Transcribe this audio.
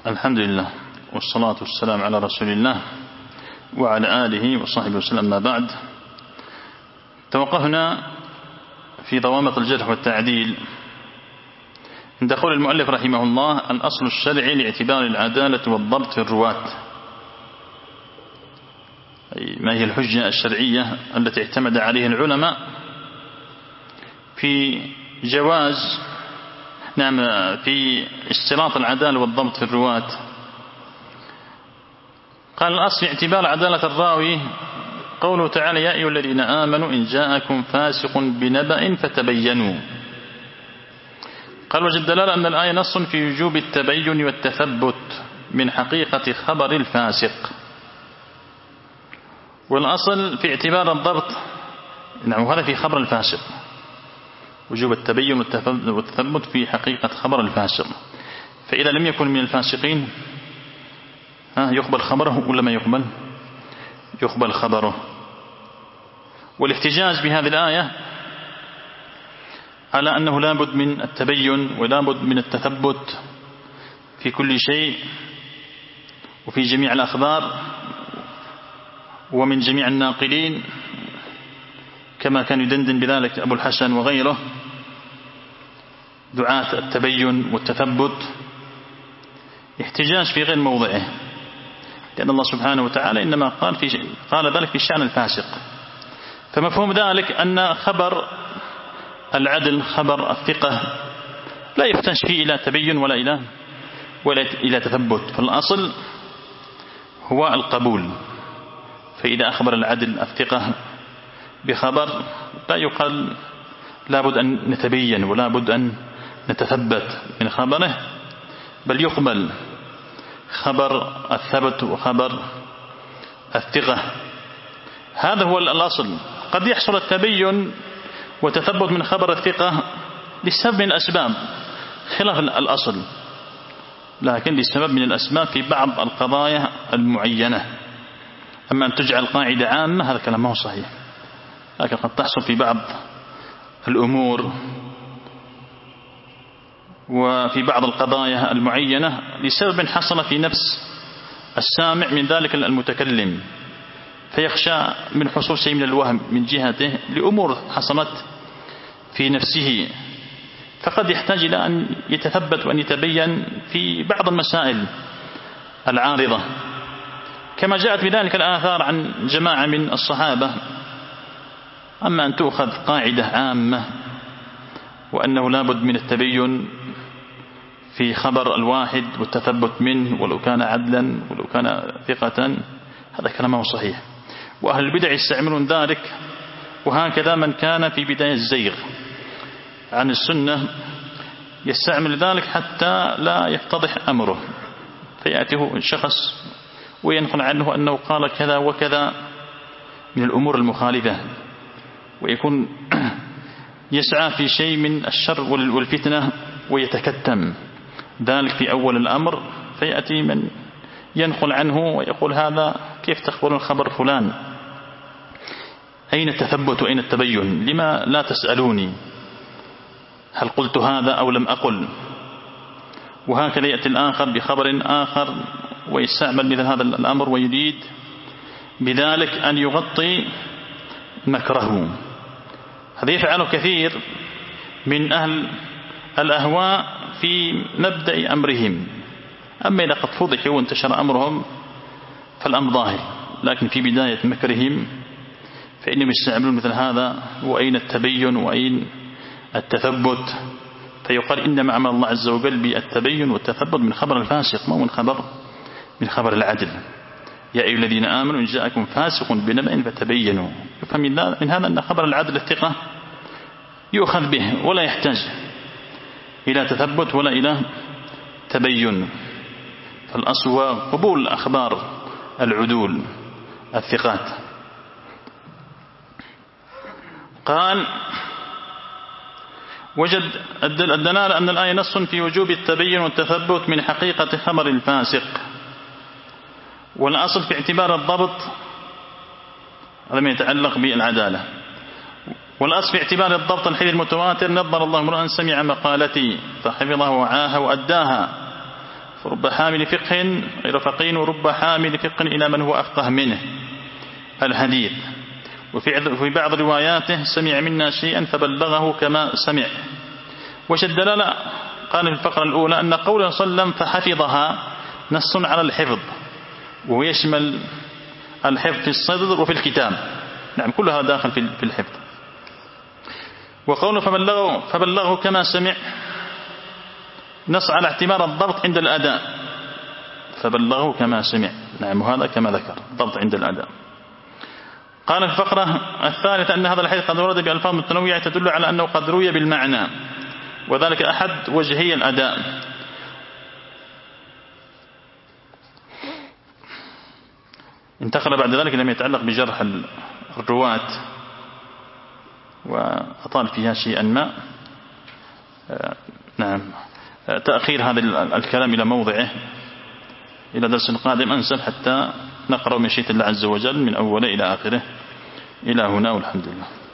الحمد لله والصلاة والسلام على رسول الله وعلى آله وصحبه وسلم. ما بعد، توقفنا في ضوابط الجرح والتعديل عند قول المؤلف رحمه الله: الأصل الشرعي لاعتبار العدالة والضبط في الرواة، أي ما هي الحجة الشرعية التي اعتمد عليها العلماء في جواز في اشتراط العدالة والضبط في الرواة. قال: الأصل اعتبار عدالة الراوي قوله تعالى: يا أيها الذين آمنوا إن جاءكم فاسق بنبأ فتبينوا. قال: وجد الدلالة أن الآية نص في وجوب التبين والتثبت من حقيقة خبر الفاسق. والأصل في اعتبار الضبط، وهذا في خبر الفاسق، وجوب التبين والتثبت في حقيقة خبر الفاسق. فإذا لم يكن من الفاسقين يقبل خبره ولا ما يقبل؟ يقبل خبره. والاحتجاج بهذه الآية على أنه لابد من التبين ولابد من التثبت في كل شيء وفي جميع الأخبار ومن جميع الناقلين، كما كان يدندن بذلك أبو الحسن وغيره، دعاة التبين والتثبت، احتجاج في غير موضعه، لأن الله سبحانه وتعالى إنما قال ذلك في شأن الفاسق. فمفهوم ذلك أن خبر العدل، خبر الثقة، لا يحتاج فيه إلى تبين ولا إلى تثبت، فالأصل هو القبول. فإذا أخبر العدل الثقة بخبر لا يقال لابد أن نتبين ولا بد أن نتثبت من خبره، بل يقبل خبر الثبت وخبر الثقة. هذا هو الأصل. قد يحصل التبين وتثبت من خبر الثقة لسبب من الأسباب خلاف الأصل، لكن لسبب من الأسباب في بعض القضايا المعينة. أما أن تجعل قاعدة عامة هذا كلام ما هو صحيح، لكن قد تحصل في بعض الأمور وفي بعض القضايا المعينة لسبب حصل في نفس السامع من ذلك المتكلم، فيخشى من حصول شيء من الوهم من جهته لأمور حصلت في نفسه، فقد يحتاج إلى أن يتثبت وأن يتبين في بعض المسائل العارضة، كما جاءت بذلك الآثار عن جماعة من الصحابة. أما أن تؤخذ قاعدة عامة وأنه لا بد من التبين في خبر الواحد والتثبت منه ولو كان عدلا ولو كان ثقة، هذا كلام صحيح. وأهل البدع يستعملون ذلك، وهكذا من كان في بداية الزيغ عن السنة يستعمل ذلك حتى لا يفتضح أمره، فيأتيه شخص وينقل عنه أنه قال كذا وكذا من الأمور المخالفة، ويكون يسعى في شيء من الشر والفتنة ويتكتم ذلك في أول الأمر، فيأتي من ينقل عنه ويقول: هذا كيف تخبرون خبر فلان؟ أين التثبت وأين التبين؟ لما لا تسألوني هل قلت هذا أو لم أقل؟ وهكذا يأتي الآخر بخبر آخر ويستعمل مثل هذا الأمر ويريد بذلك أن يغطي مكره. هذا يفعله كثير من أهل الأهواء في مبدأ أمرهم، أما إذا قد فضحوا وانتشر أمرهم فالأمر ظاهر، لكن في بداية مكرهم فإنهم يستعملون مثل هذا: وأين التبين وأين التثبت؟ فيقال إنما عمل الله عز وجل بالتبين والتثبت من خبر الفاسق، ما من خبر العدل. يا أيها الذين آمنوا إن جاءكم فاسق بنبأ فتبينوا. يفهم من هذا أن خبر العدل الثقة يؤخذ به ولا يحتاج إلى تثبت ولا إلى تبين، فالأصل هو قبول أخبار العدول الثقات. قال: وجد الدلالة أن الآية نص في وجوب التبين والتثبت من حقيقة خبر الفاسق. والأصل في اعتبار الضبط هذا ما يتعلق بالعدالة. والأصل في اعتبار الضبط الحديث المتواتر: نظر الله امرأ سمع مقالتي فحفظها وعاها وأداها ورب حامل فقه غير فقيه، ورب حامل فقه إلى من هو أفقه منه الحديث. وفي بعض رواياته سمع منا شيئا فبلغه كما سمع. وش الدلالة؟ قال في الفقرة الأولى أن قوله صلى الله عليه وسلم فحفظها نص على الحفظ، وهو يشمل الحفظ في الصدر وفي الكتاب، نعم كل هذا داخل في الحفظ. وقوله فبلغه كما سمع نص على اعتبار الضبط عند الأداء، فبلغه كما سمع، نعم وهذا كما ذكر ضبط عند الأداء. قال في الفقرة الثالثة أن هذا الحديث قد ورد بألفاظ متنوعة تدل على أنه قد روي بالمعنى، وذلك أحد وجهي الأداء. انتقل بعد ذلك لما يتعلق بجرح الرواة وأطال فيها شيئا ما، نعم تأخير هذا الكلام إلى موضعه إلى درس قادم أنسب حتى نقرأ مشيئة الله عز وجل من أوله إلى آخره إلى هنا، والحمد لله.